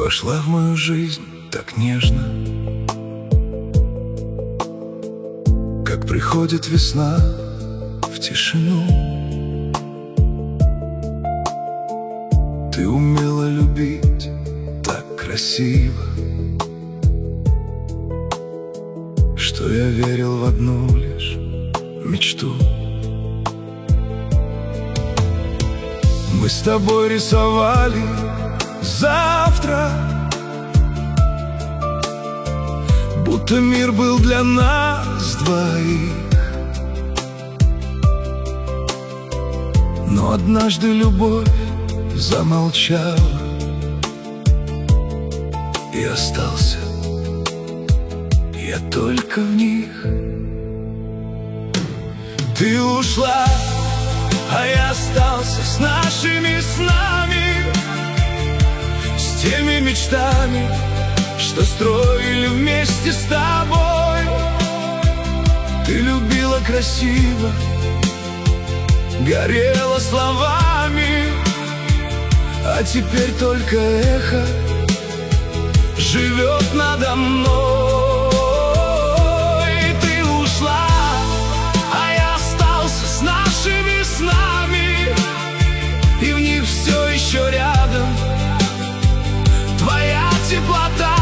вошла в мою жизнь так нежно, как приходит весна в тишину. Ты умела любить так красиво, что я верил в одну лишь мечту. Мы с тобой рисовали завтра, будто мир был для нас двоих. Но однажды любовь замолчала, и остался я только в них. Ты ушла, а я остался с нашими снами, с теми мечтами, что строили вместе с тобой. Ты любила красиво, горела словами, а теперь только эхо живет надо мной. Ты ушла, а я остался с нашими снами, и в них все еще рядом твоя теплота.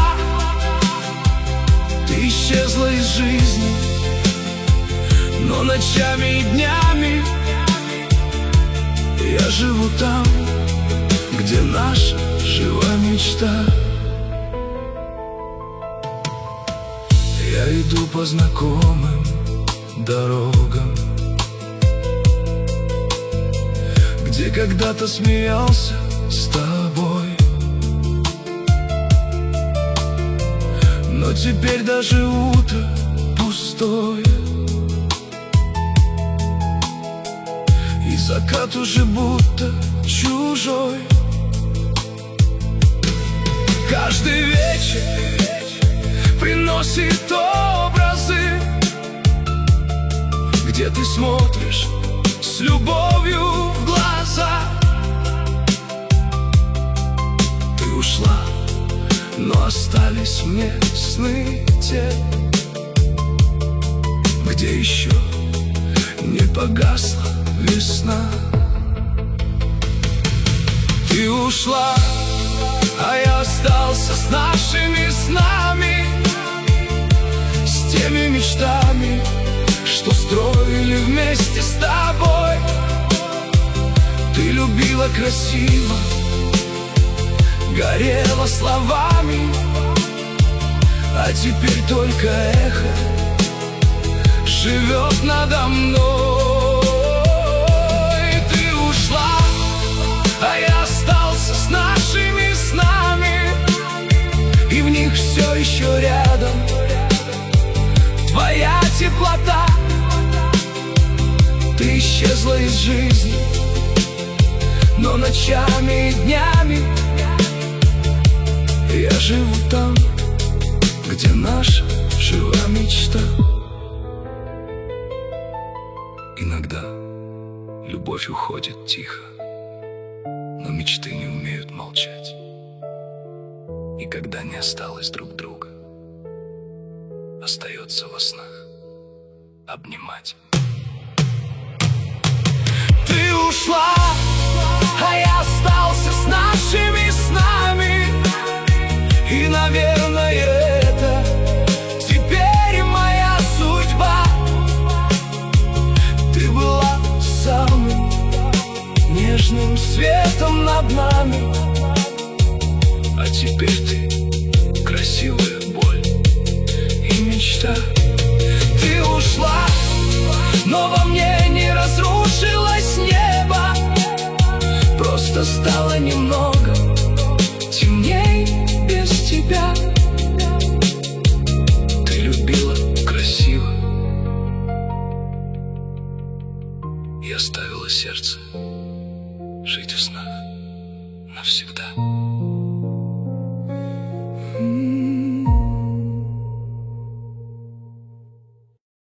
Ты исчезла из жизни, но ночами и днями я живу там, где наша жива мечта. Я иду по знакомым дорогам, где когда-то смеялся с тобой, но теперь даже утро пустое, и закат уже будто чужой. Каждый вечер приносит образы, где ты смотришь с любовью в глаза. Ты ушла, но остались мне сны те, где еще не погасла весна. Ты ушла, а я остался с нашими снами, с теми мечтами, что строили вместе с тобой. Ты любила красиво, горела словами, а теперь только эхо живет надо мной. Ты ушла, а я остался с нашими снами, и в них все еще рядом твоя теплота. Ты исчезла из жизни, но ночами и днями я живу там, где наша жива мечта. Иногда любовь уходит тихо, но мечты не умеют молчать. И когда не осталось друг друга, остается во снах обнимать. Ты ушла, а я остался с нашими снами, и, наверное, это теперь моя судьба. Ты была самым нежным светом над нами, а теперь ты красивая боль и мечта. Ты ушла, но